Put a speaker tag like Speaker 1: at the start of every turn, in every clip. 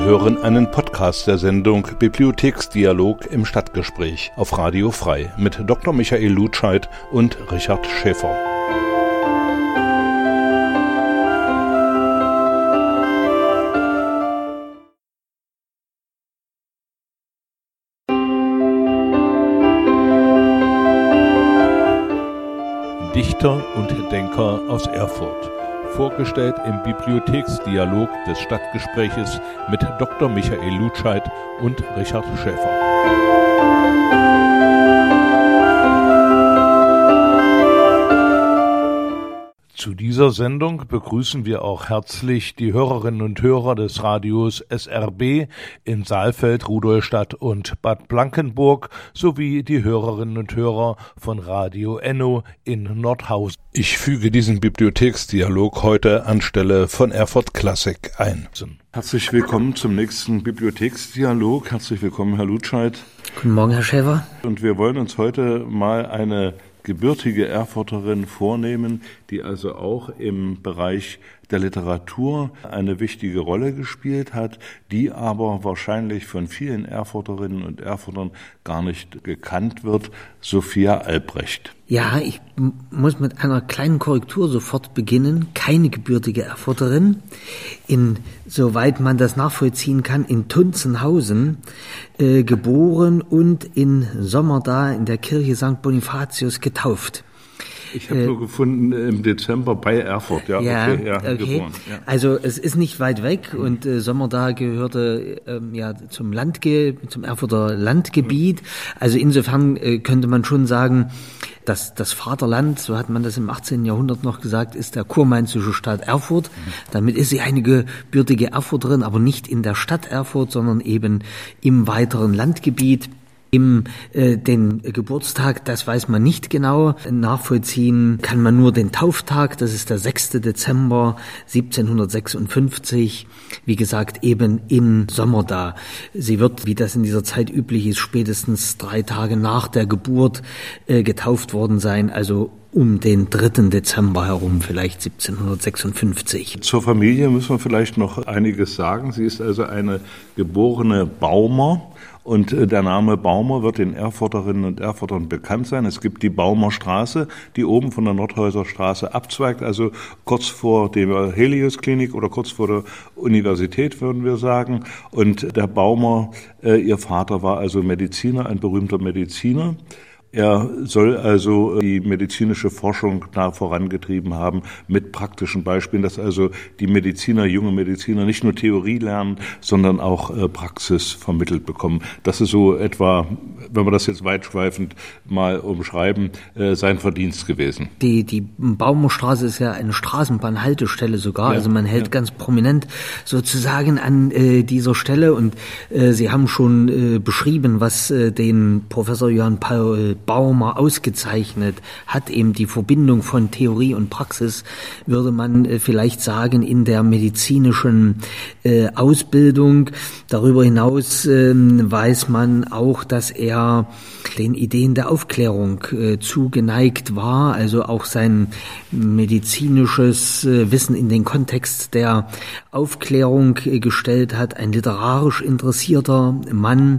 Speaker 1: hören einen Podcast der Sendung Bibliotheksdialog im Stadtgespräch auf Radio Frei mit Dr. Michael Lutscheid und Richard Schäfer. Dichter und Denker aus Erfurt. Vorgestellt im Bibliotheksdialog des Stadtgespräches mit Dr. Michael Lutscheid und Richard Schäfer. Zu dieser Sendung begrüßen wir auch herzlich die Hörerinnen und Hörer des Radios SRB in Saalfeld, Rudolstadt und Bad Blankenburg sowie die Hörerinnen und Hörer von Radio Enno in Nordhausen. Ich füge diesen Bibliotheksdialog heute anstelle von Erfurt Klassik ein. Herzlich willkommen zum nächsten Bibliotheksdialog. Herzlich willkommen, Herr Lutscheid.
Speaker 2: Guten Morgen, Herr Schäfer.
Speaker 1: Und wir wollen uns heute mal eine gebürtige Erfurterin vornehmen, die also auch im Bereich der Literatur eine wichtige Rolle gespielt hat, die aber wahrscheinlich von vielen Erfurterinnen und Erfurtern gar nicht gekannt wird, Sophia Albrecht.
Speaker 2: Ja, ich muss mit einer kleinen Korrektur sofort beginnen. Keine gebürtige Erfurterin. Soweit man das nachvollziehen kann, in Tunzenhausen geboren und in Sommerda in der Kirche St. Bonifatius getauft.
Speaker 1: Ich habe nur gefunden im Dezember bei Erfurt,
Speaker 2: okay.
Speaker 1: Geboren. Ja.
Speaker 2: Also es ist nicht weit weg und Sommerda gehörte zum Erfurter Landgebiet. Also insofern könnte man schon sagen, dass das Vaterland, so hat man das im 18. Jahrhundert noch gesagt, ist der kurmainzische Staat Erfurt. Damit ist sie eine gebürtige Erfurterin, aber nicht in der Stadt Erfurt, sondern eben im weiteren Landgebiet. Den Geburtstag, das weiß man nicht genau. Nachvollziehen kann man nur den Tauftag, das ist der 6. Dezember 1756. Wie gesagt, eben in Sommerda. Sie wird, wie das in dieser Zeit üblich ist, spätestens 3 Tage nach der Geburt getauft worden sein, also um den 3. Dezember herum, vielleicht 1756.
Speaker 1: Zur Familie müssen wir vielleicht noch einiges sagen. Sie ist also eine geborene Baumer. Und der Name Baumer wird den Erfurterinnen und Erfurtern bekannt sein. Es gibt die Baumer Straße, die oben von der Nordhäuser Straße abzweigt, also kurz vor der Helios-Klinik oder kurz vor der Universität, würden wir sagen. Und der Baumer, ihr Vater war also Mediziner, ein berühmter Mediziner. Er soll also die medizinische Forschung da vorangetrieben haben mit praktischen Beispielen, dass also die junge Mediziner nicht nur Theorie lernen, sondern auch Praxis vermittelt bekommen. Das ist so etwa, wenn wir das jetzt weitschweifend mal umschreiben, sein Verdienst gewesen.
Speaker 2: Die Baumerstraße ist ja eine Straßenbahnhaltestelle sogar, also man hält ganz prominent sozusagen an dieser Stelle und Sie haben schon beschrieben, was den Professor Johann Paul Baumer ausgezeichnet hat, eben die Verbindung von Theorie und Praxis, würde man vielleicht sagen, in der medizinischen Ausbildung. Darüber hinaus weiß man auch, dass er den Ideen der Aufklärung zugeneigt war, also auch sein medizinisches Wissen in den Kontext der Aufklärung gestellt hat. Ein literarisch interessierter Mann,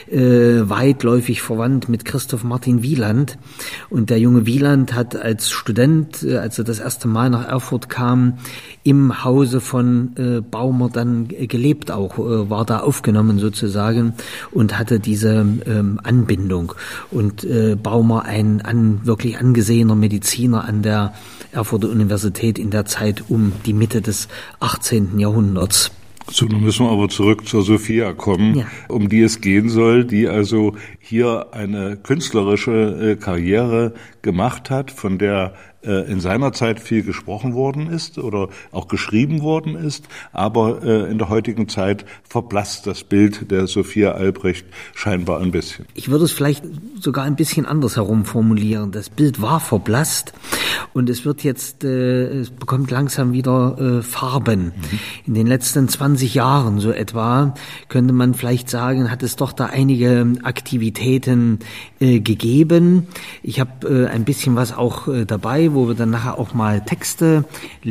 Speaker 2: weitläufig verwandt mit Christoph Martin Wieland. Und der junge Wieland hat als Student, als er das erste Mal nach Erfurt kam, im Hause von Baumer dann gelebt auch, war da aufgenommen sozusagen und hatte diese Anbindung. Und Baumer, ein wirklich angesehener Mediziner an der Erfurter Universität in der Zeit um die Mitte des 18. Jahrhunderts.
Speaker 1: So, nun müssen wir aber zurück zur Sophia kommen, um die es gehen soll, die also hier eine künstlerische Karriere gemacht hat, von der in seiner Zeit viel gesprochen worden ist oder auch geschrieben worden ist, aber in der heutigen Zeit verblasst das Bild der Sophia Albrecht scheinbar ein bisschen.
Speaker 2: Ich würde es vielleicht sogar ein bisschen anders herum formulieren. Das Bild war verblasst und es wird jetzt, es bekommt langsam wieder Farben. In den letzten 20 Jahren so etwa, könnte man vielleicht sagen, hat es doch da einige Aktivitäten gegeben. Ich habe ein bisschen was auch dabei, wo wir dann nachher auch mal Texte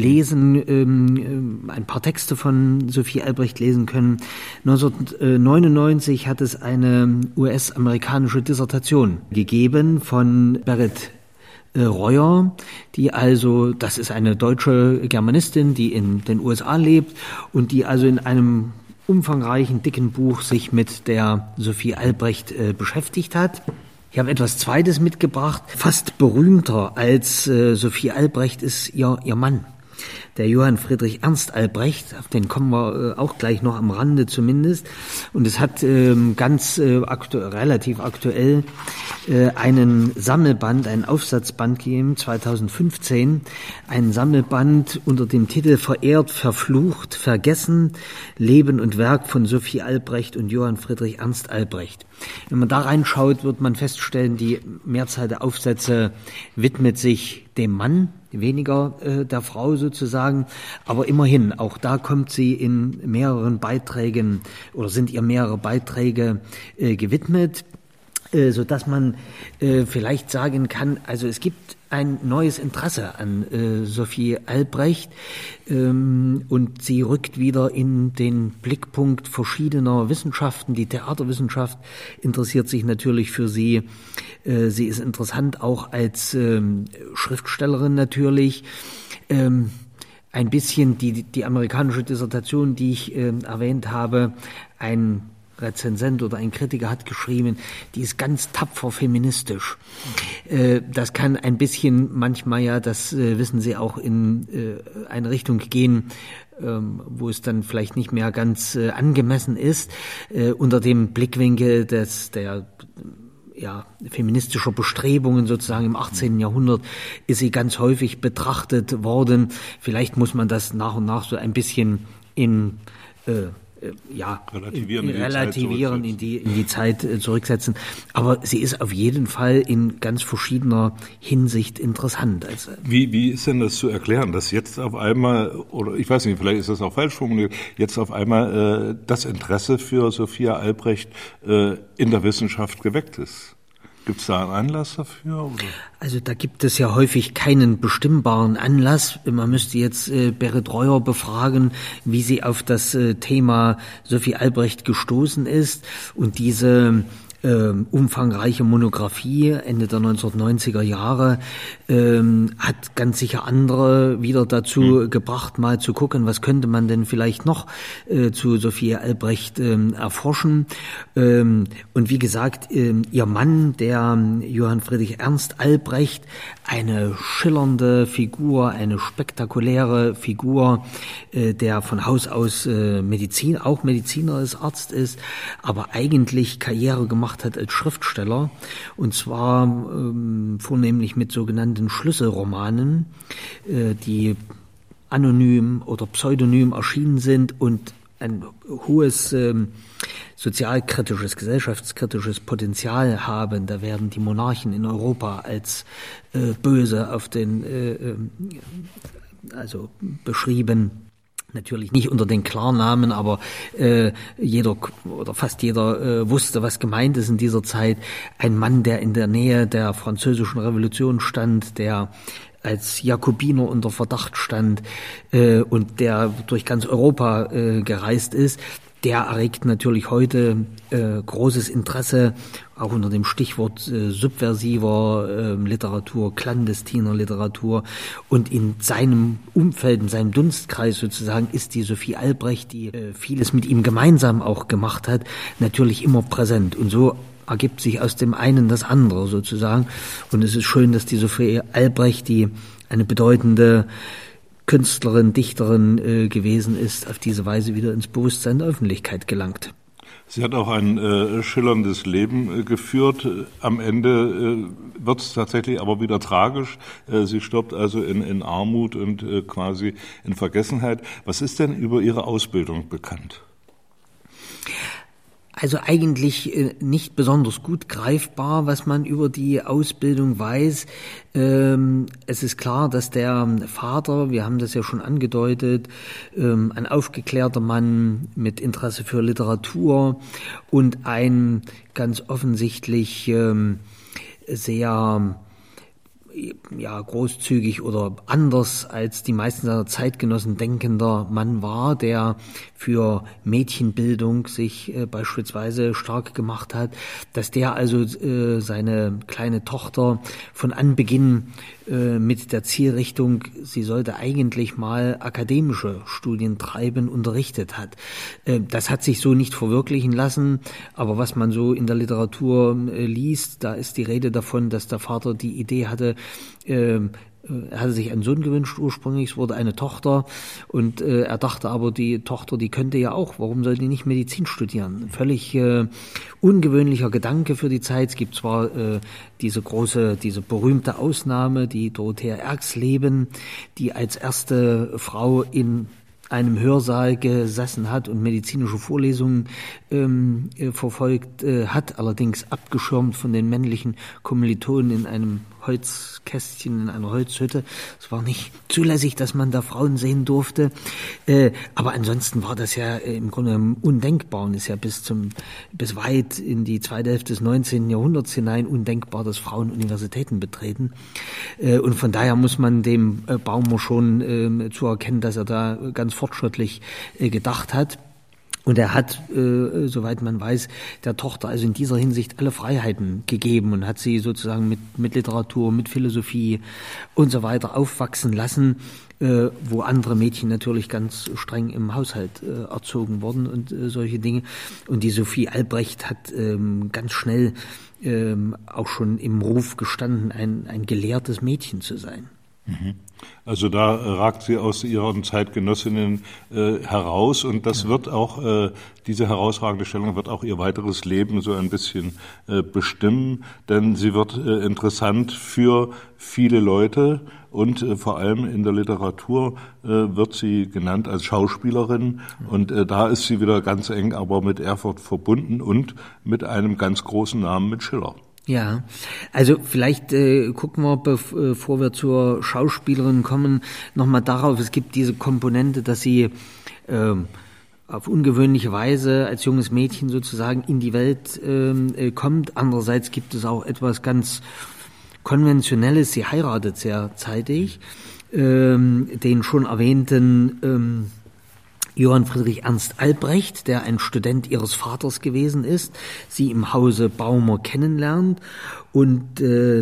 Speaker 2: lesen, ein paar Texte von Sophie Albrecht lesen können. 1999 hat es eine US-amerikanische Dissertation gegeben von Berit Reuer, die also, das ist eine deutsche Germanistin, die in den USA lebt und die also in einem umfangreichen, dicken Buch sich mit der Sophie Albrecht beschäftigt hat. Ich habe etwas Zweites mitgebracht. Fast berühmter als Sophie Albrecht ist ihr Mann, der Johann Friedrich Ernst Albrecht, auf den kommen wir auch gleich noch am Rande zumindest. Und es hat relativ aktuell einen Sammelband, einen Aufsatzband gegeben, 2015, einen Sammelband unter dem Titel Verehrt, verflucht, vergessen, Leben und Werk von Sophie Albrecht und Johann Friedrich Ernst Albrecht. Wenn man da reinschaut, wird man feststellen, die Mehrzahl der Aufsätze widmet sich dem Mann, weniger der Frau sozusagen, aber immerhin, auch da kommt sie in mehreren Beiträgen oder sind ihr mehrere Beiträge gewidmet, so dass man vielleicht sagen kann, also es gibt ein neues Interesse an Sophie Albrecht und sie rückt wieder in den Blickpunkt verschiedener Wissenschaften. Die Theaterwissenschaft interessiert sich natürlich für sie. Sie ist interessant auch als Schriftstellerin natürlich. Ein bisschen die amerikanische Dissertation, die ich erwähnt habe, ein Rezensent oder ein Kritiker hat geschrieben, die ist ganz tapfer feministisch. Das kann ein bisschen manchmal ja, das wissen Sie auch, in eine Richtung gehen, wo es dann vielleicht nicht mehr ganz angemessen ist, unter dem Blickwinkel der feministischer Bestrebungen sozusagen im 18. Jahrhundert ist sie ganz häufig betrachtet worden. Vielleicht muss man das nach und nach so ein bisschen relativieren, in die Zeit zurücksetzen. Aber sie ist auf jeden Fall in ganz verschiedener Hinsicht interessant. Also,
Speaker 1: wie ist denn das zu erklären, dass jetzt auf einmal, oder ich weiß nicht, vielleicht ist das auch falsch formuliert, jetzt auf einmal das Interesse für Sophia Albrecht in der Wissenschaft geweckt ist? Gibt es da einen Anlass dafür? Oder?
Speaker 2: Also da gibt es ja häufig keinen bestimmbaren Anlass. Man müsste jetzt Berit Reuer befragen, wie sie auf das Thema Sophie Albrecht gestoßen ist. Und diese umfangreiche Monographie Ende der 1990er Jahre hat ganz sicher andere wieder dazu gebracht, mal zu gucken, was könnte man denn vielleicht noch zu Sophie Albrecht erforschen. Und wie gesagt, ihr Mann, der Johann Friedrich Ernst Albrecht, eine schillernde Figur, eine spektakuläre Figur, der von Haus aus Mediziner ist, Arzt ist, aber eigentlich Karriere gemacht hat als Schriftsteller, und zwar vornehmlich mit sogenannten Schlüsselromanen, die anonym oder pseudonym erschienen sind und ein hohes sozialkritisches, gesellschaftskritisches Potenzial haben. Da werden die Monarchen in Europa als böse auf den also beschrieben. Natürlich nicht unter den Klarnamen, aber jeder oder fast jeder wusste, was gemeint ist in dieser Zeit. Ein Mann, der in der Nähe der Französischen Revolution stand, der als Jakobiner unter Verdacht stand und der durch ganz Europa gereist ist, der erregt natürlich heute großes Interesse, auch unter dem Stichwort subversiver Literatur, clandestiner Literatur. Und in seinem Umfeld, in seinem Dunstkreis sozusagen, ist die Sophie Albrecht, die vieles mit ihm gemeinsam auch gemacht hat, natürlich immer präsent. Und so ergibt sich aus dem einen das andere sozusagen. Und es ist schön, dass die Sophie Albrecht, die eine bedeutende Künstlerin, Dichterin gewesen ist, auf diese Weise wieder ins Bewusstsein der Öffentlichkeit gelangt.
Speaker 1: Sie hat auch ein schillerndes Leben geführt. Am Ende wird es tatsächlich aber wieder tragisch. Sie stirbt also in Armut und quasi in Vergessenheit. Was ist denn über ihre Ausbildung bekannt?
Speaker 2: Also eigentlich nicht besonders gut greifbar, was man über die Ausbildung weiß. Es ist klar, dass der Vater, wir haben das ja schon angedeutet, ein aufgeklärter Mann mit Interesse für Literatur und ein ganz offensichtlich sehr großzügig oder anders als die meisten seiner Zeitgenossen denkender Mann war, der für Mädchenbildung sich beispielsweise stark gemacht hat, dass der also seine kleine Tochter von Anbeginn mit der Zielrichtung, sie sollte eigentlich mal akademische Studien treiben, unterrichtet hat. Das hat sich so nicht verwirklichen lassen, aber was man so in der Literatur liest, da ist die Rede davon, dass der Vater die Idee hatte, er hatte sich einen Sohn gewünscht ursprünglich, es wurde eine Tochter und er dachte aber, die Tochter, die könnte ja auch, warum soll die nicht Medizin studieren? Völlig ungewöhnlicher Gedanke für die Zeit. Es gibt zwar diese berühmte Ausnahme, die Dorothea Erxleben, die als erste Frau in einem Hörsaal gesessen hat und medizinische Vorlesungen verfolgt hat, allerdings abgeschirmt von den männlichen Kommilitonen in einem Holzkästchen, in einer Holzhütte. Es war nicht zulässig, dass man da Frauen sehen durfte. Aber ansonsten war das ja im Grunde undenkbar und ist ja bis weit in die zweite Hälfte des 19. Jahrhunderts hinein undenkbar, dass Frauen Universitäten betreten. Und von daher muss man dem Baumer schon zuerkennen, dass er da ganz fortschrittlich gedacht hat. Und er hat, soweit man weiß, der Tochter also in dieser Hinsicht alle Freiheiten gegeben und hat sie sozusagen mit Literatur, mit Philosophie und so weiter aufwachsen lassen, wo andere Mädchen natürlich ganz streng im Haushalt erzogen wurden und solche Dinge. Und die Sophie Albrecht hat ganz schnell auch schon im Ruf gestanden, ein gelehrtes Mädchen zu sein.
Speaker 1: Also da ragt sie aus ihren Zeitgenossinnen heraus und das wird auch, diese herausragende Stellung wird auch ihr weiteres Leben so ein bisschen bestimmen, denn sie wird interessant für viele Leute und vor allem in der Literatur wird sie genannt als Schauspielerin und da ist sie wieder ganz eng aber mit Erfurt verbunden und mit einem ganz großen Namen, mit Schiller.
Speaker 2: Ja, also vielleicht gucken wir, bevor wir zur Schauspielerin kommen, nochmal darauf, es gibt diese Komponente, dass sie auf ungewöhnliche Weise als junges Mädchen sozusagen in die Welt kommt. Andererseits gibt es auch etwas ganz Konventionelles, sie heiratet sehr zeitig, den schon erwähnten Johann Friedrich Ernst Albrecht, der ein Student ihres Vaters gewesen ist, sie im Hause Baumer kennenlernt und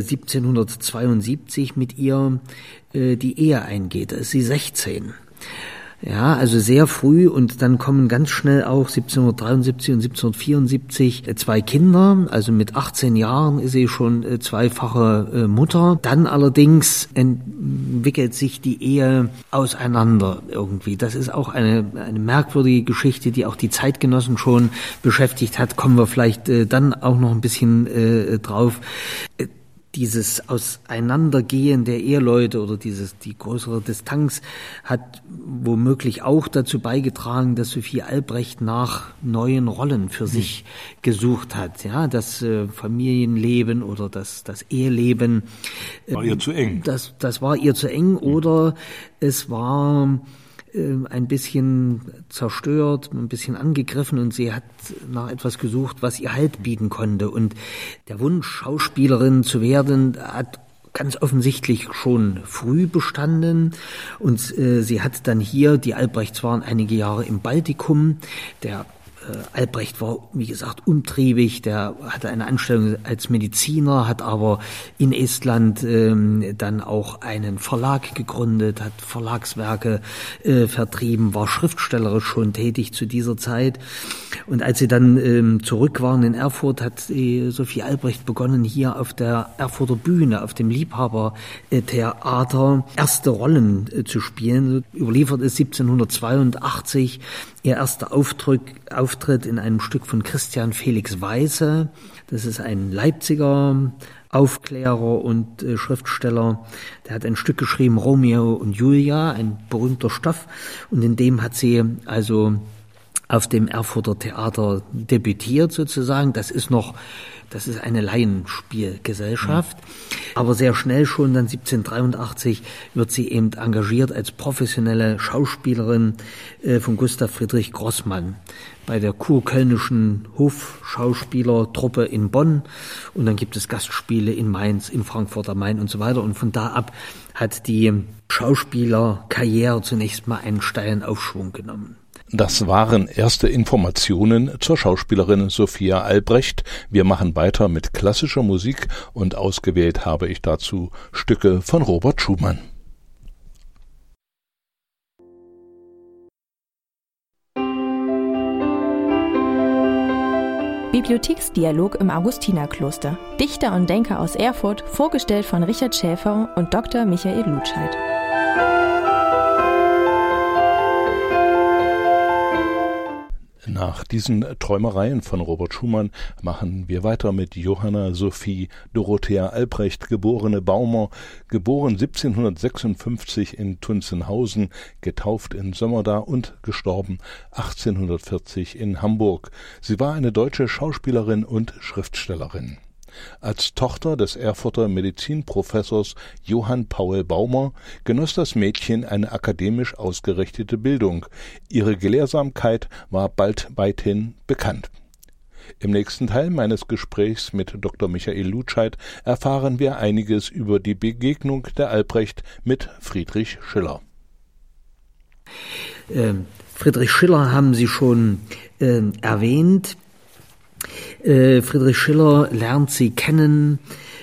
Speaker 2: 1772 mit ihr die Ehe eingeht. Da ist sie 16. Ja, also sehr früh und dann kommen ganz schnell auch 1773 und 1774 zwei Kinder, also mit 18 Jahren ist sie schon zweifache Mutter. Dann allerdings entwickelt sich die Ehe auseinander irgendwie. Das ist auch eine merkwürdige Geschichte, die auch die Zeitgenossen schon beschäftigt hat. Kommen wir vielleicht dann auch noch ein bisschen drauf. Dieses Auseinandergehen der Eheleute oder die größere Distanz hat womöglich auch dazu beigetragen, dass Sophie Albrecht nach neuen Rollen für sich gesucht hat. Ja, das Familienleben oder das Eheleben
Speaker 1: war ihr zu eng.
Speaker 2: Das war ihr zu eng oder es war ein bisschen zerstört, ein bisschen angegriffen und sie hat nach etwas gesucht, was ihr Halt bieten konnte. Und der Wunsch, Schauspielerin zu werden, hat ganz offensichtlich schon früh bestanden. Und sie hat dann hier, die Albrechts waren einige Jahre im Baltikum, der Albrecht war, wie gesagt, umtriebig, der hatte eine Anstellung als Mediziner, hat aber in Estland dann auch einen Verlag gegründet, hat Verlagswerke vertrieben, war schriftstellerisch schon tätig zu dieser Zeit. Und als sie dann zurück waren in Erfurt, hat Sophie Albrecht begonnen, hier auf der Erfurter Bühne, auf dem Liebhabertheater, erste Rollen zu spielen. Überliefert ist 1782 ihr erster Auftritt in einem Stück von Christian Felix Weisse. Das ist ein Leipziger Aufklärer und Schriftsteller. Der hat ein Stück geschrieben, Romeo und Julia, ein berühmter Stoff. Und in dem hat sie also auf dem Erfurter Theater debütiert sozusagen. Das ist eine Laienspielgesellschaft. Aber sehr schnell schon, dann 1783, wird sie eben engagiert als professionelle Schauspielerin von Gustav Friedrich Grossmann bei der kurkölnischen Hofschauspielertruppe in Bonn. Und dann gibt es Gastspiele in Mainz, in Frankfurt am Main und so weiter. Und von da ab hat die Schauspielerkarriere zunächst mal einen steilen Aufschwung genommen.
Speaker 3: Das waren erste Informationen zur Schauspielerin Sophia Albrecht. Wir machen weiter mit klassischer Musik und ausgewählt habe ich dazu Stücke von Robert Schumann.
Speaker 4: Bibliotheksdialog im Augustinerkloster. Dichter und Denker aus Erfurt, vorgestellt von Richard Schäfer und Dr. Michael Lutscheid.
Speaker 3: Nach diesen Träumereien von Robert Schumann machen wir weiter mit Johanna Sophie Dorothea Albrecht, geborene Baumer, geboren 1756 in Tunzenhausen, getauft in Sömmerda und gestorben 1840 in Hamburg. Sie war eine deutsche Schauspielerin und Schriftstellerin. Als Tochter des Erfurter Medizinprofessors Johann Paul Baumer genoss das Mädchen eine akademisch ausgerichtete Bildung. Ihre Gelehrsamkeit war bald weithin bekannt. Im nächsten Teil meines Gesprächs mit Dr. Michael Lutscheid erfahren wir einiges über die Begegnung der Albrecht mit Friedrich Schiller.
Speaker 2: Friedrich Schiller haben Sie schon erwähnt. Friedrich Schiller lernt sie kennen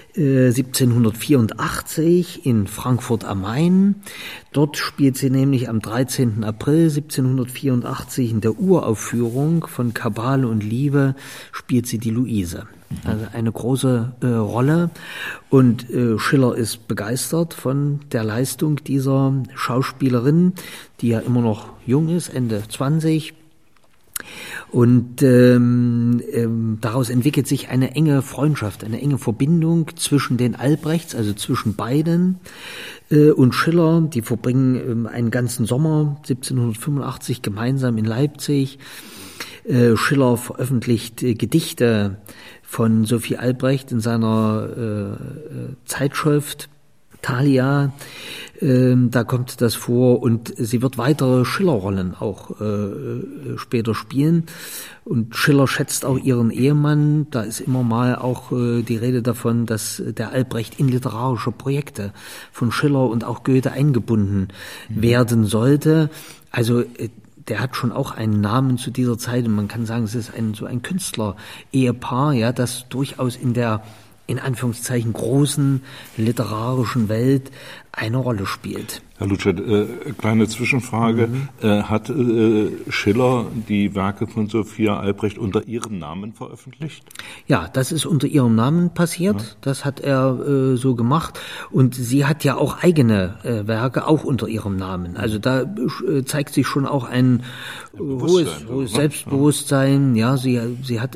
Speaker 2: 1784 in Frankfurt am Main. Dort spielt sie nämlich am 13. April 1784 in der Uraufführung von Kabale und Liebe spielt sie die Luise. Also eine große Rolle. Und Schiller ist begeistert von der Leistung dieser Schauspielerin, die ja immer noch jung ist, Ende 20. Und daraus entwickelt sich eine enge Freundschaft, eine enge Verbindung zwischen den Albrechts, also zwischen beiden, und Schiller. Die verbringen einen ganzen Sommer 1785 gemeinsam in Leipzig. Schiller veröffentlicht Gedichte von Sophie Albrecht in seiner Zeitschrift Thalia, da kommt das vor und sie wird weitere Schiller-Rollen auch später spielen. Und Schiller schätzt auch ihren Ehemann. Da ist immer mal auch die Rede davon, dass der Albrecht in literarische Projekte von Schiller und auch Goethe eingebunden werden sollte. Also der hat schon auch einen Namen zu dieser Zeit und man kann sagen, es ist so ein Künstler-Ehepaar, ja, das durchaus in der in Anführungszeichen großen literarischen Welt eine Rolle spielt.
Speaker 1: Herr Lutscheid, kleine Zwischenfrage. Hat Schiller die Werke von Sophia Albrecht unter ihrem Namen veröffentlicht?
Speaker 2: Ja, das ist unter ihrem Namen passiert. Ja. Das hat er so gemacht. Und sie hat ja auch eigene Werke, auch unter ihrem Namen. Also da zeigt sich schon auch ein hohes Selbstbewusstsein. Ja, sie hat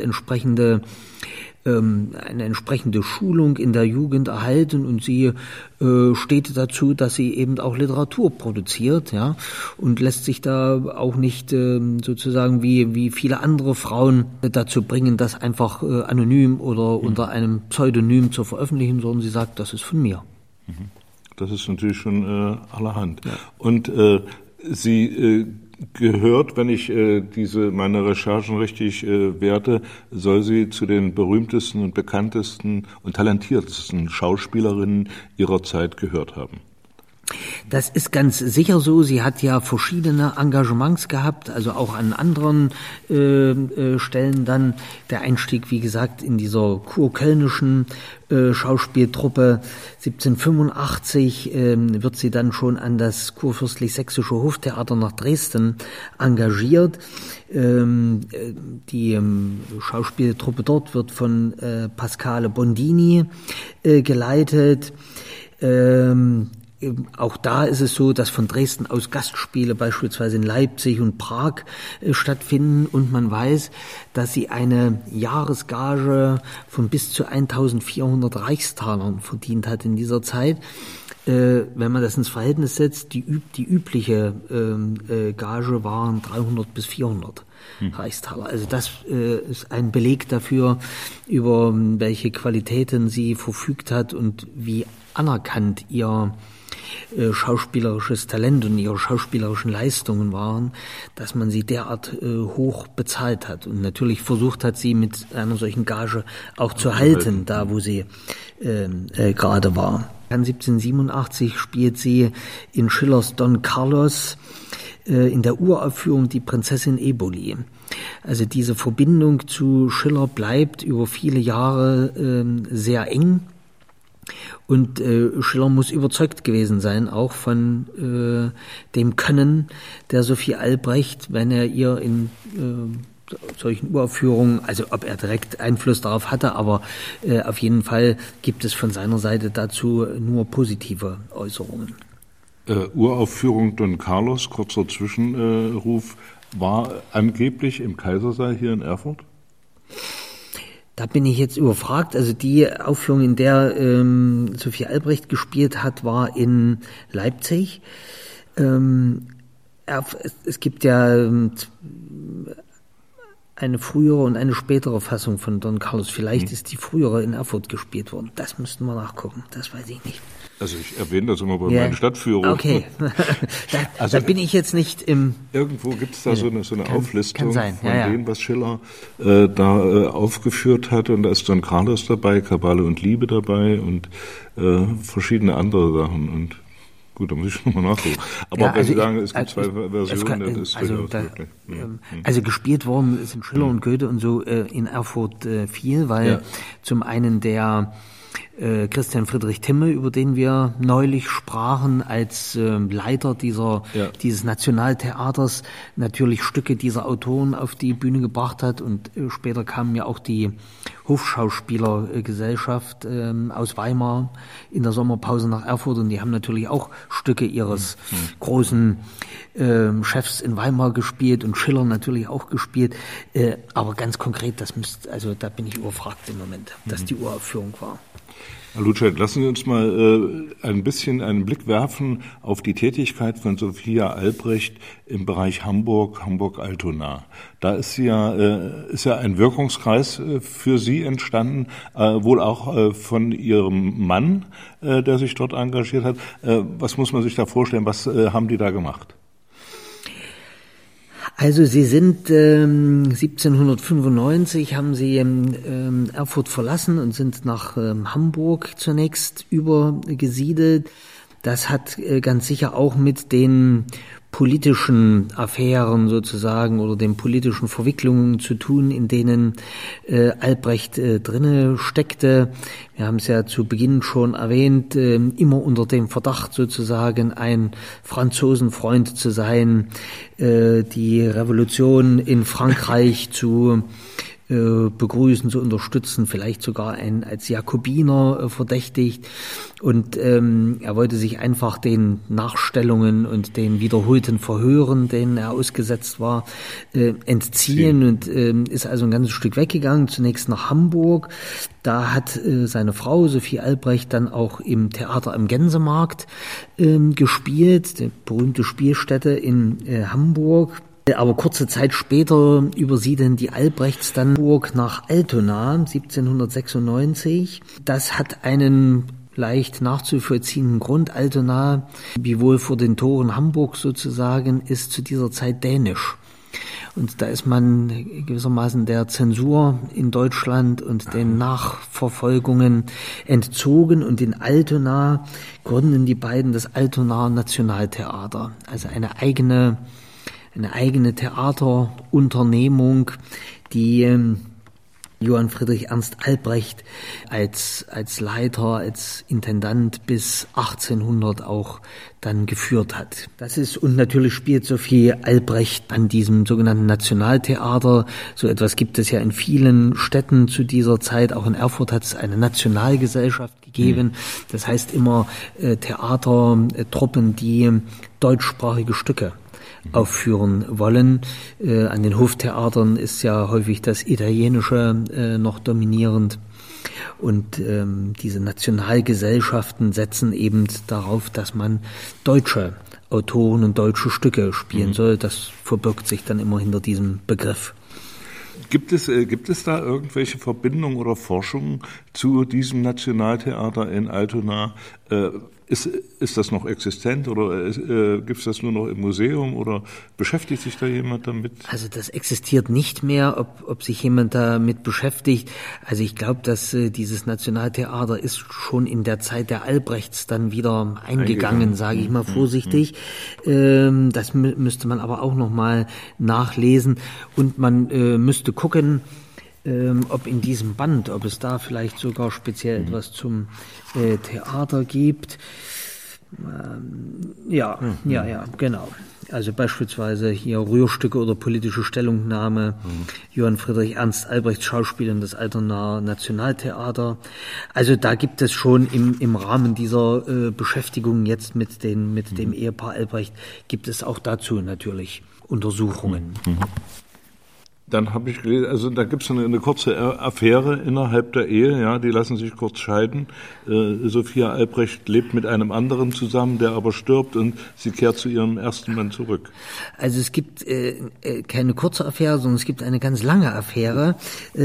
Speaker 2: eine entsprechende Schulung in der Jugend erhalten und sie steht dazu, dass sie eben auch Literatur produziert, ja, und lässt sich da auch nicht sozusagen wie viele andere Frauen dazu bringen, das einfach anonym oder unter einem Pseudonym zu veröffentlichen, sondern sie sagt, das ist von mir.
Speaker 1: Das ist natürlich schon allerhand. Ja. Und sie gehört, wenn ich meine Recherchen richtig werte, soll sie zu den berühmtesten und bekanntesten und talentiertesten Schauspielerinnen ihrer Zeit gehört haben.
Speaker 2: Das ist ganz sicher so. Sie hat ja verschiedene Engagements gehabt, also auch an anderen Stellen dann. Der Einstieg, wie gesagt, in dieser kurkölnischen Schauspieltruppe. 1785 wird sie dann schon an das kurfürstlich-sächsische Hoftheater nach Dresden engagiert. Die Schauspieltruppe dort wird von Pascale Bondini geleitet. Auch da ist es so, dass von Dresden aus Gastspiele beispielsweise in Leipzig und Prag stattfinden und man weiß, dass sie eine Jahresgage von bis zu 1.400 Reichstalern verdient hat in dieser Zeit. wenn man das ins Verhältnis setzt, die übliche Gage waren 300 bis 400 Reichstaler. Also das ist ein Beleg dafür, über welche Qualitäten sie verfügt hat und wie anerkannt ihr schauspielerisches Talent und ihre schauspielerischen Leistungen waren, dass man sie derart hoch bezahlt hat und natürlich versucht hat, sie mit einer solchen Gage auch zu halten, da wo sie gerade war. 1787 spielt sie in Schillers Don Carlos in der Uraufführung die Prinzessin Eboli. Also diese Verbindung zu Schiller bleibt über viele Jahre sehr eng. Und Schiller muss überzeugt gewesen sein, auch von dem Können der Sophie Albrecht, wenn er ihr in solchen Uraufführungen, also ob er direkt Einfluss darauf hatte, aber auf jeden Fall gibt es von seiner Seite dazu nur positive Äußerungen.
Speaker 1: Uraufführung Don Carlos, kurzer Zwischenruf, war angeblich im Kaisersaal hier in Erfurt?
Speaker 2: Da bin ich jetzt überfragt. Also die Aufführung, in der Sophie Albrecht gespielt hat, war in Leipzig. Es gibt ja eine frühere und eine spätere Fassung von Don Carlos. Vielleicht ist die frühere in Erfurt gespielt worden. Das müssten wir nachgucken. Das weiß ich nicht.
Speaker 1: Also ich erwähne das immer bei meinen Stadtführungen.
Speaker 2: Okay, da bin ich jetzt nicht im...
Speaker 1: Irgendwo gibt es da so eine Auflistung
Speaker 2: von
Speaker 1: dem, was Schiller da aufgeführt hat. Und da ist Don Carlos dabei, Kabale und Liebe dabei und verschiedene andere Sachen. Und gut, da muss ich nochmal nachgucken. Aber wenn Sie sagen, es gibt zwei Versionen, das ist durchaus möglich.
Speaker 2: Also gespielt worden sind Schiller und Goethe und so in Erfurt viel, weil zum einen der Christian Friedrich Thimme, über den wir neulich sprachen, als Leiter dieses Nationaltheaters natürlich Stücke dieser Autoren auf die Bühne gebracht hat und später kam ja auch die Hofschauspielergesellschaft aus Weimar in der Sommerpause nach Erfurt und die haben natürlich auch Stücke ihres großen Chefs in Weimar gespielt und Schiller natürlich auch gespielt, aber ganz konkret, da bin ich überfragt im Moment, dass die Uraufführung war.
Speaker 1: Herr Lutscheid, lassen Sie uns mal ein bisschen einen Blick werfen auf die Tätigkeit von Sophia Albrecht im Bereich Hamburg-Altona. Da ist ja ein Wirkungskreis für Sie entstanden, wohl auch von Ihrem Mann, der sich dort engagiert hat. Was muss man sich da vorstellen? Was haben die da gemacht?
Speaker 2: Also Sie sind 1795, haben Sie Erfurt verlassen und sind nach Hamburg zunächst übergesiedelt. Das hat ganz sicher auch mit den politischen Affären sozusagen oder den politischen Verwicklungen zu tun, in denen Albrecht drinne steckte. Wir haben es ja zu Beginn schon erwähnt, immer unter dem Verdacht sozusagen ein Franzosenfreund zu sein, die Revolution in Frankreich zu begrüßen, zu unterstützen, vielleicht sogar als Jakobiner verdächtigt. Und er wollte sich einfach den Nachstellungen und den wiederholten Verhören, denen er ausgesetzt war, entziehen und ist also ein ganzes Stück weggegangen, zunächst nach Hamburg. Da hat seine Frau Sophie Albrecht dann auch im Theater am Gänsemarkt gespielt, die berühmte Spielstätte in Hamburg. Aber kurze Zeit später übersiedeln die Albrechts dann Hamburg nach Altona 1796. Das hat einen leicht nachzuvollziehenden Grund. Altona, wiewohl vor den Toren Hamburg sozusagen, ist zu dieser Zeit dänisch. Und da ist man gewissermaßen der Zensur in Deutschland und den Nachverfolgungen entzogen. Und in Altona gründen die beiden das Altonaer Nationaltheater, also eine eigene Theaterunternehmung, die Johann Friedrich Ernst Albrecht als Leiter, als Intendant bis 1800 auch dann geführt hat. Und natürlich spielt Sophie Albrecht an diesem sogenannten Nationaltheater. So etwas gibt es ja in vielen Städten zu dieser Zeit. Auch in Erfurt hat es eine Nationalgesellschaft gegeben. Das heißt immer Theatertruppen, die deutschsprachige Stücke aufführen wollen. An den Hoftheatern ist ja häufig das Italienische noch dominierend. Und diese Nationalgesellschaften setzen eben darauf, dass man deutsche Autoren und deutsche Stücke spielen soll. Das verbirgt sich dann immer hinter diesem Begriff.
Speaker 1: Gibt es da irgendwelche Verbindungen oder Forschungen zu diesem Nationaltheater in Altona? Ist das noch existent oder gibt es das nur noch im Museum oder beschäftigt sich da jemand damit?
Speaker 2: Also das existiert nicht mehr, ob sich jemand damit beschäftigt. Also ich glaube, dass dieses Nationaltheater ist schon in der Zeit der Albrechts dann wieder eingegangen, sage ich mal vorsichtig. Das müsste man aber auch noch mal nachlesen und man müsste gucken, ob in diesem Band, ob es da vielleicht sogar speziell etwas zum Theater gibt. Ja, genau. Also beispielsweise hier Rührstücke oder politische Stellungnahme, Johann Friedrich Ernst Albrecht Schauspiel in das Alternaer Nationaltheater. Also da gibt es schon im Rahmen dieser Beschäftigung jetzt mit dem Ehepaar Albrecht, gibt es auch dazu natürlich Untersuchungen.
Speaker 1: Dann habe ich gelesen, also da gibt es eine kurze Affäre innerhalb der Ehe, ja, die lassen sich kurz scheiden. Sophia Albrecht lebt mit einem anderen zusammen, der aber stirbt und sie kehrt zu ihrem ersten Mann zurück.
Speaker 2: Also es gibt keine kurze Affäre, sondern es gibt eine ganz lange Affäre.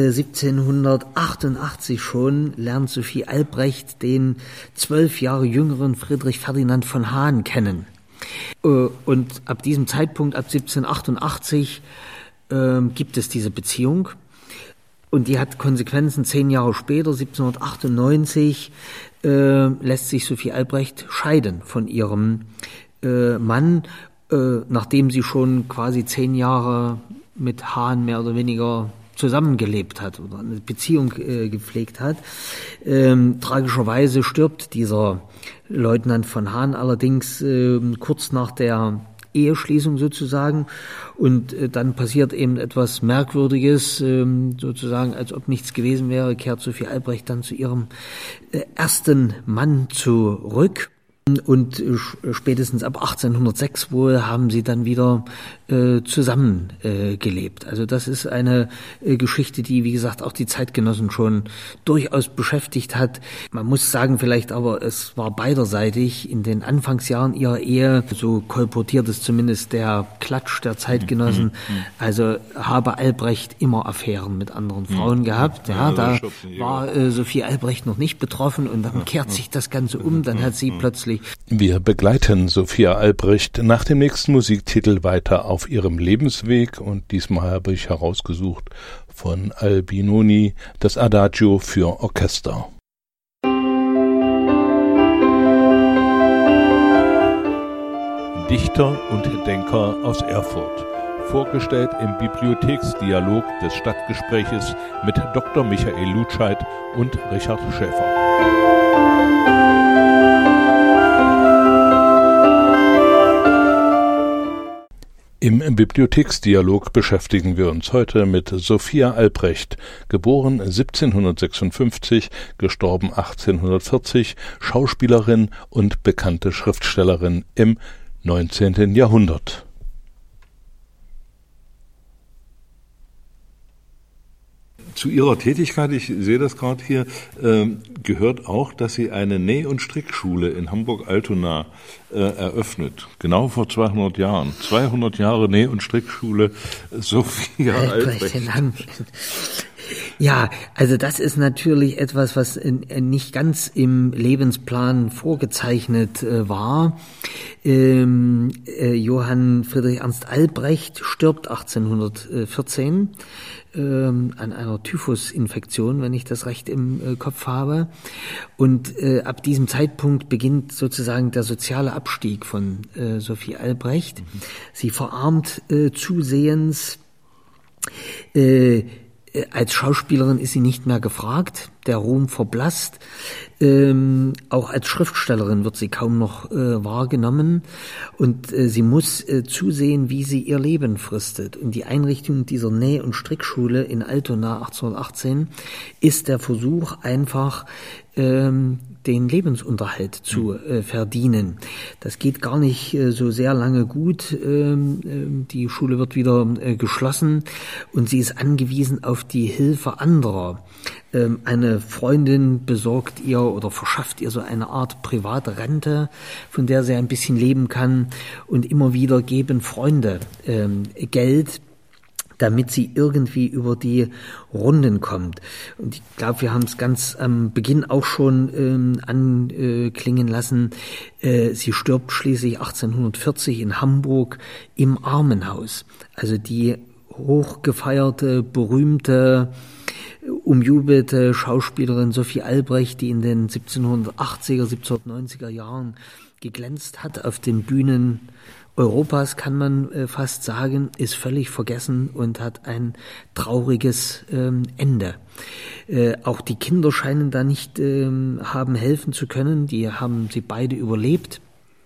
Speaker 2: 1788 schon lernt Sophie Albrecht den 12 Jahre jüngeren Friedrich Ferdinand von Hahn kennen. Und ab diesem Zeitpunkt, ab 1788, gibt es diese Beziehung und die hat Konsequenzen. 10 Jahre später, 1798, lässt sich Sophie Albrecht scheiden von ihrem Mann, nachdem sie schon quasi 10 Jahre mit Hahn mehr oder weniger zusammengelebt hat oder eine Beziehung gepflegt hat. Tragischerweise stirbt dieser Leutnant von Hahn allerdings kurz nach der Eheschließung sozusagen und dann passiert eben etwas Merkwürdiges, sozusagen als ob nichts gewesen wäre, kehrt Sophie Albrecht dann zu ihrem ersten Mann zurück. Und spätestens ab 1806 wohl haben sie dann wieder zusammen gelebt. Also das ist eine Geschichte, die, wie gesagt, auch die Zeitgenossen schon durchaus beschäftigt hat. Man muss sagen vielleicht aber, es war beiderseitig in den Anfangsjahren ihrer Ehe, so kolportiert es zumindest der Klatsch der Zeitgenossen, also habe Albrecht immer Affären mit anderen Frauen gehabt. Ja, da war Sophie Albrecht noch nicht betroffen und dann kehrt sich das Ganze um, dann hat sie plötzlich.
Speaker 3: Wir begleiten Sophia Albrecht nach dem nächsten Musiktitel weiter auf ihrem Lebensweg und diesmal habe ich herausgesucht von Albinoni das Adagio für Orchester. Dichter und Denker aus Erfurt. Vorgestellt im Bibliotheksdialog des Stadtgespräches mit Dr. Michael Lutscheid und Richard Schäfer. Im Bibliotheksdialog beschäftigen wir uns heute mit Sophia Albrecht, geboren 1756, gestorben 1840, Schauspielerin und bekannte Schriftstellerin im 19. Jahrhundert.
Speaker 1: Zu ihrer Tätigkeit, ich sehe das gerade hier, gehört auch, dass sie eine Näh- und Strickschule in Hamburg-Altona eröffnet. Genau vor 200 Jahren. 200 Jahre Näh- und Strickschule Sophia Albrecht.
Speaker 2: Ja, also das ist natürlich etwas, was nicht ganz im Lebensplan vorgezeichnet war. Johann Friedrich Ernst Albrecht stirbt 1814 an einer Typhusinfektion, wenn ich das recht im Kopf habe. Und ab diesem Zeitpunkt beginnt sozusagen der soziale Abstieg von Sophie Albrecht. Sie verarmt zusehends. Als Schauspielerin ist sie nicht mehr gefragt, der Ruhm verblasst. Auch als Schriftstellerin wird sie kaum noch wahrgenommen und sie muss zusehen, wie sie ihr Leben fristet. Und die Einrichtung dieser Näh- und Strickschule in Altona 1818 ist der Versuch, einfach den Lebensunterhalt zu verdienen. Das geht gar nicht so sehr lange gut. Die Schule wird wieder geschlossen und sie ist angewiesen auf die Hilfe anderer. Eine Freundin besorgt ihr oder verschafft ihr so eine Art private Rente, von der sie ein bisschen leben kann, und immer wieder geben Freunde Geld, damit sie irgendwie über die Runden kommt. Und ich glaube, wir haben es ganz am Beginn auch schon anklingen lassen. Sie stirbt schließlich 1840 in Hamburg im Armenhaus. Also die hochgefeierte, berühmte, umjubelte Schauspielerin Sophie Albrecht, die in den 1780er, 1790er Jahren geglänzt hat auf den Bühnen Europas, kann man fast sagen, ist völlig vergessen und hat ein trauriges Ende. Auch die Kinder scheinen da nicht haben helfen zu können, die haben sie beide überlebt.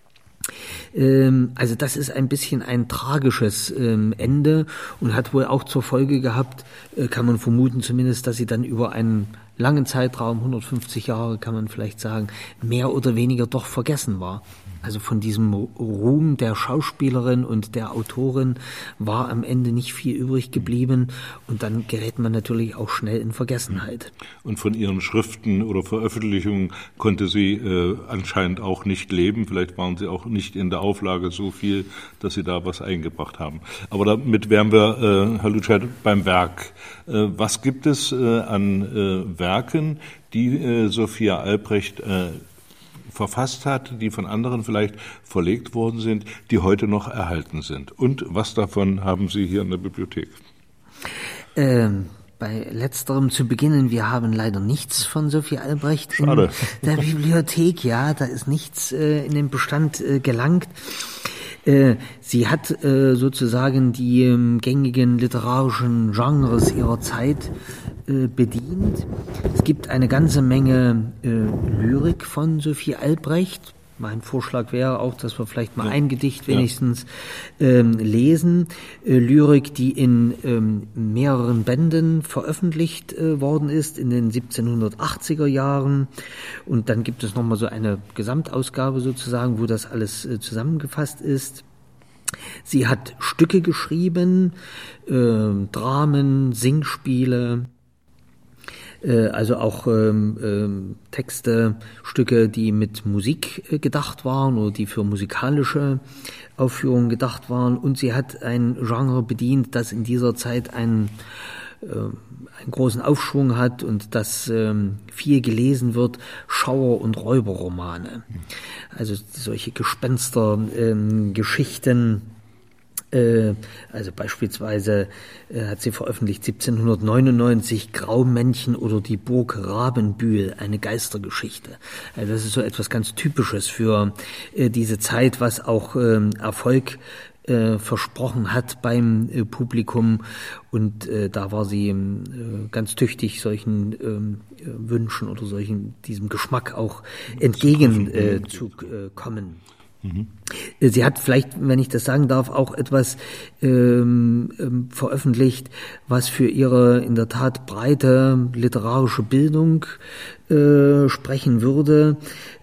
Speaker 2: Also das ist ein bisschen ein tragisches Ende und hat wohl auch zur Folge gehabt, kann man vermuten zumindest, dass sie dann über einen langen Zeitraum, 150 Jahre kann man vielleicht sagen, mehr oder weniger doch vergessen war. Also von diesem Ruhm der Schauspielerin und der Autorin war am Ende nicht viel übrig geblieben und dann gerät man natürlich auch schnell in Vergessenheit.
Speaker 1: Und von ihren Schriften oder Veröffentlichungen konnte sie anscheinend auch nicht leben. Vielleicht waren sie auch nicht in der Auflage so viel, dass sie da was eingebracht haben. Aber damit wären wir, Herr Lutscheid, beim Werk. Was gibt es an Werken, die Sophia Albrecht verfasst hat, die von anderen vielleicht verlegt worden sind, die heute noch erhalten sind? Und was davon haben Sie hier in der Bibliothek?
Speaker 2: Bei letzterem zu beginnen, wir haben leider nichts von Sophie Albrecht
Speaker 1: Schade.
Speaker 2: In der Bibliothek. Ja, da ist nichts in den Bestand gelangt. Sie hat sozusagen die gängigen literarischen Genres ihrer Zeit bedient. Es gibt eine ganze Menge Lyrik von Sophie Albrecht. Mein Vorschlag wäre auch, dass wir vielleicht mal ein Gedicht wenigstens lesen. Lyrik, die in mehreren Bänden veröffentlicht worden ist, in den 1780er Jahren. Und dann gibt es nochmal so eine Gesamtausgabe sozusagen, wo das alles zusammengefasst ist. Sie hat Stücke geschrieben, Dramen, Singspiele, also auch Texte, Stücke, die mit Musik gedacht waren oder die für musikalische Aufführungen gedacht waren. Und sie hat ein Genre bedient, das in dieser Zeit einen großen Aufschwung hat und das viel gelesen wird, Schauer- und Räuberromane. Also solche Gespenstergeschichten. Also beispielsweise hat sie veröffentlicht 1799 Graumännchen oder die Burg Rabenbühl, eine Geistergeschichte. Also das ist so etwas ganz Typisches für diese Zeit, was auch Erfolg versprochen hat beim Publikum, und da war sie ganz tüchtig solchen Wünschen oder diesem Geschmack auch entgegenzukommen. Sie hat vielleicht, wenn ich das sagen darf, auch etwas veröffentlicht, was für ihre in der Tat breite literarische Bildung sprechen würde.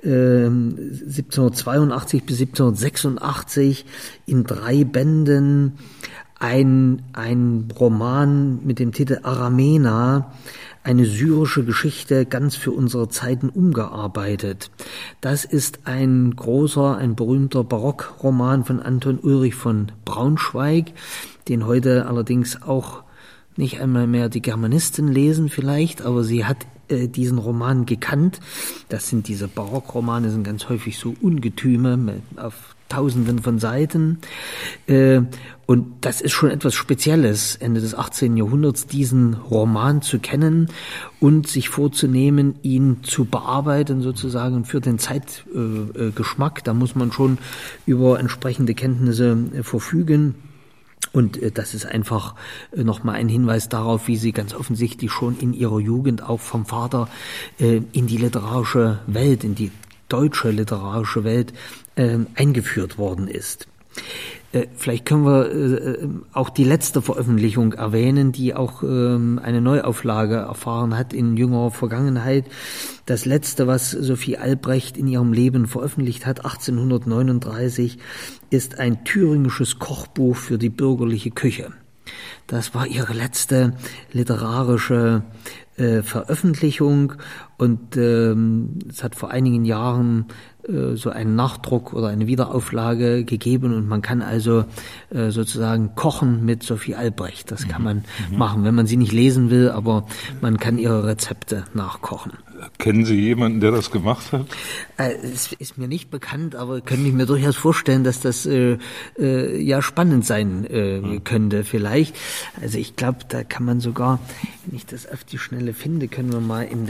Speaker 2: 1782 bis 1786 in 3 Bänden ein Roman mit dem Titel Aramena, eine syrische Geschichte, ganz für unsere Zeiten umgearbeitet. Das ist ein berühmter Barockroman von Anton Ulrich von Braunschweig, den heute allerdings auch nicht einmal mehr die Germanisten lesen vielleicht, aber sie hat diesen Roman gekannt. Das sind diese Barockromane, sind ganz häufig so Ungetüme auf Tausenden von Seiten. Und das ist schon etwas Spezielles, Ende des 18. Jahrhunderts, diesen Roman zu kennen und sich vorzunehmen, ihn zu bearbeiten sozusagen für den Zeitgeschmack. Da muss man schon über entsprechende Kenntnisse verfügen. Und das ist einfach nochmal ein Hinweis darauf, wie sie ganz offensichtlich schon in ihrer Jugend auch vom Vater in die literarische Welt, in die deutsche literarische Welt eingeführt worden ist. Vielleicht können wir auch die letzte Veröffentlichung erwähnen, die auch eine Neuauflage erfahren hat in jüngerer Vergangenheit. Das letzte, was Sophie Albrecht in ihrem Leben veröffentlicht hat, 1839, ist ein thüringisches Kochbuch für die bürgerliche Küche. Das war ihre letzte literarische Veröffentlichung und es hat vor einigen Jahren so einen Nachdruck oder eine Wiederauflage gegeben und man kann also sozusagen kochen mit Sophie Albrecht. Das kann man machen, wenn man sie nicht lesen will, aber man kann ihre Rezepte nachkochen.
Speaker 1: Kennen Sie jemanden, der das gemacht hat?
Speaker 2: Es ist mir nicht bekannt, aber könnte ich mir durchaus vorstellen, dass das ja spannend sein könnte vielleicht. Also ich glaube, da kann man sogar, wenn ich das auf die Schnelle finde, können wir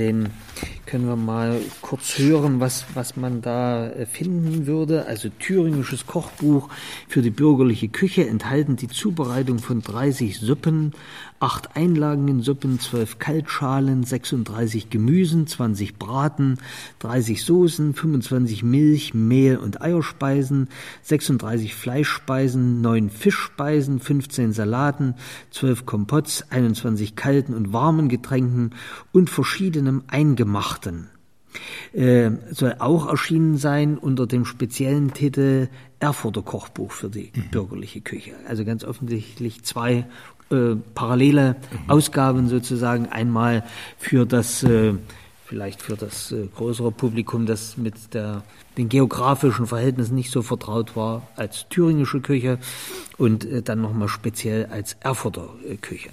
Speaker 2: mal kurz hören, was man da finden würde. Also thüringisches Kochbuch für die bürgerliche Küche, enthalten die Zubereitung von 30 Suppen, 8 Einlagen in Suppen, 12 Kaltschalen, 36 Gemüsen, 20 Braten, 30 Soßen, 25 Milch, Mehl und Eierspeisen, 36 Fleischspeisen, 9 Fischspeisen, 15 Salaten, 12 Kompotts, 21 kalten und warmen Getränken und verschiedenem Eingemachten. Soll auch erschienen sein unter dem speziellen Titel Erfurter Kochbuch für die bürgerliche Küche. Also ganz offensichtlich 2 parallele Ausgaben sozusagen. Einmal für das, vielleicht für das größere Publikum, das mit den geografischen Verhältnissen nicht so vertraut war, als thüringische Küche und dann nochmal speziell als Erfurter Küche.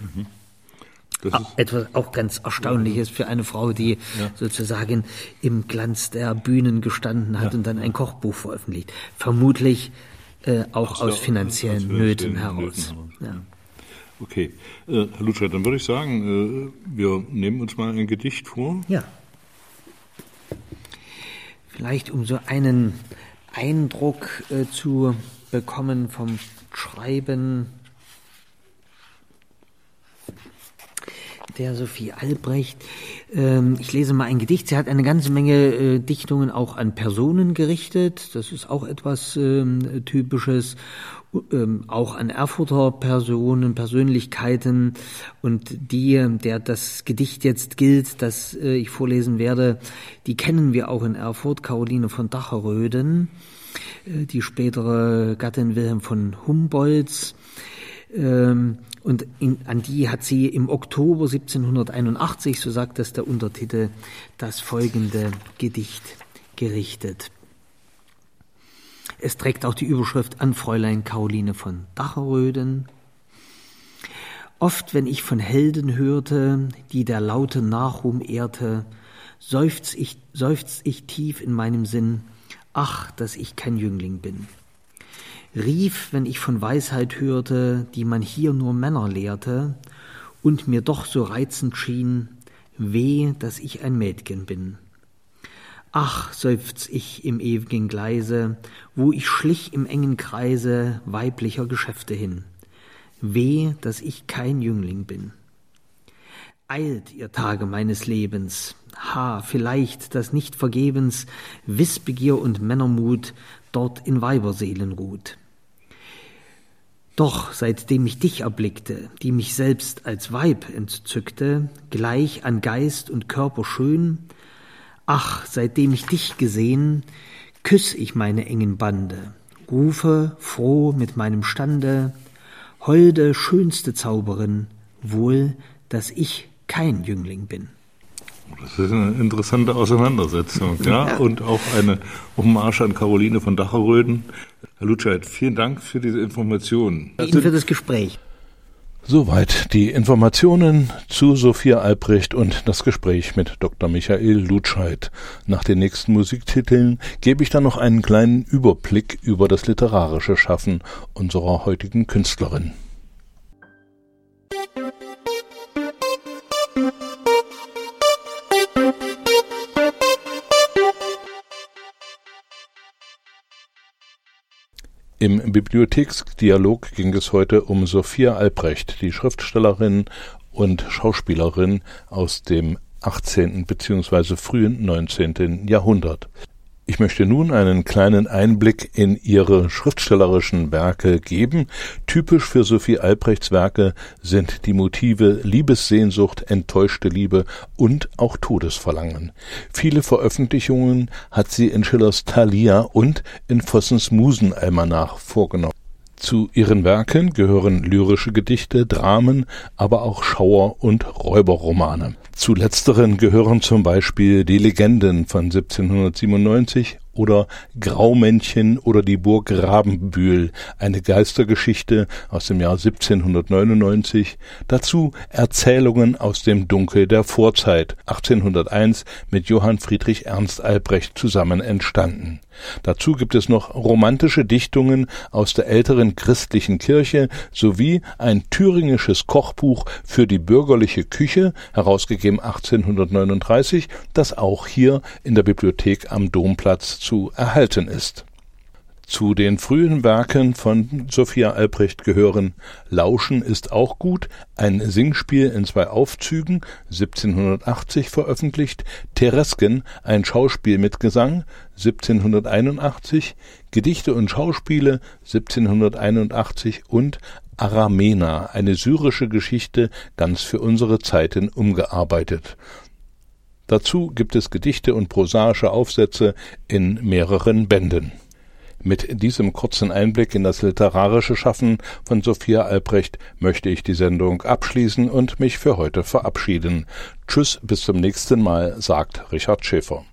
Speaker 2: Etwas auch ganz Erstaunliches für eine Frau, die sozusagen im Glanz der Bühnen gestanden hat und dann ein Kochbuch veröffentlicht. Vermutlich auch aus finanziellen Nöten heraus. Ja.
Speaker 1: Okay, Herr Lutscheit, dann würde ich sagen, wir nehmen uns mal ein Gedicht vor.
Speaker 2: Ja. Vielleicht um so einen Eindruck zu bekommen vom Schreiben der Sophie Albrecht. Ich lese mal ein Gedicht. Sie hat eine ganze Menge Dichtungen auch an Personen gerichtet. Das ist auch etwas Typisches. Auch an Erfurter Personen, Persönlichkeiten. Und der das Gedicht jetzt gilt, das ich vorlesen werde, die kennen wir auch in Erfurt. Caroline von Dacheröden, die spätere Gattin Wilhelm von Humboldts. Und an die hat sie im Oktober 1781, so sagt das der Untertitel, das folgende Gedicht gerichtet. Es trägt auch die Überschrift An Fräulein Caroline von Dacheröden. Oft, wenn ich von Helden hörte, die der laute Nachruhm ehrte, seufzt ich tief in meinem Sinn, ach, dass ich kein Jüngling bin. Rief, wenn ich von Weisheit hörte, die man hier nur Männer lehrte, und mir doch so reizend schien, weh, dass ich ein Mädchen bin. Ach, seufz ich im ewigen Gleise, wo ich schlich im engen Kreise weiblicher Geschäfte hin. Weh, dass ich kein Jüngling bin. Eilt, ihr Tage meines Lebens, ha, vielleicht, dass nicht vergebens Wissbegier und Männermut dort in Weiberseelen ruht. Doch seitdem ich dich erblickte, die mich selbst als Weib entzückte, gleich an Geist und Körper schön, ach, seitdem ich dich gesehen, küss ich meine engen Bande, rufe froh mit meinem Stande, holde, schönste Zauberin, wohl, dass ich kein Jüngling bin.
Speaker 1: Das ist eine interessante Auseinandersetzung, ja, und auch eine Hommage an Caroline von Dacheröden. Herr Lutscheit, vielen Dank für diese Informationen.
Speaker 2: Ihnen für das Gespräch.
Speaker 3: Soweit die Informationen zu Sophia Albrecht und das Gespräch mit Dr. Michael Lutscheit. Nach den nächsten Musiktiteln gebe ich dann noch einen kleinen Überblick über das literarische Schaffen unserer heutigen Künstlerin. Im Bibliotheksdialog ging es heute um Sophia Albrecht, die Schriftstellerin und Schauspielerin aus dem 18. bzw. frühen 19. Jahrhundert. Ich möchte nun einen kleinen Einblick in ihre schriftstellerischen Werke geben. Typisch für Sophie Albrechts Werke sind die Motive Liebessehnsucht, enttäuschte Liebe und auch Todesverlangen. Viele Veröffentlichungen hat sie in Schillers Thalia und in Vossens Musenalmanach vorgenommen. Zu ihren Werken gehören lyrische Gedichte, Dramen, aber auch Schauer- und Räuberromane. Zu letzteren gehören zum Beispiel Die Legenden von 1797 oder Graumännchen oder die Burg Rabenbühl, eine Geistergeschichte aus dem Jahr 1799, dazu Erzählungen aus dem Dunkel der Vorzeit, 1801 mit Johann Friedrich Ernst Albrecht zusammen entstanden. Dazu gibt es noch romantische Dichtungen aus der älteren christlichen Kirche sowie ein thüringisches Kochbuch für die bürgerliche Küche, herausgegeben 1839, das auch hier in der Bibliothek am Domplatz zu erhalten ist. Zu den frühen Werken von Sophia Albrecht gehören Lauschen ist auch gut, ein Singspiel in 2 Aufzügen, 1780 veröffentlicht, Teresken, ein Schauspiel mit Gesang, 1781, Gedichte und Schauspiele, 1781 und Aramena, eine syrische Geschichte, ganz für unsere Zeiten umgearbeitet. Dazu gibt es Gedichte und prosaische Aufsätze in mehreren Bänden. Mit diesem kurzen Einblick in das literarische Schaffen von Sophia Albrecht möchte ich die Sendung abschließen und mich für heute verabschieden. Tschüss, bis zum nächsten Mal, sagt Richard Schäfer.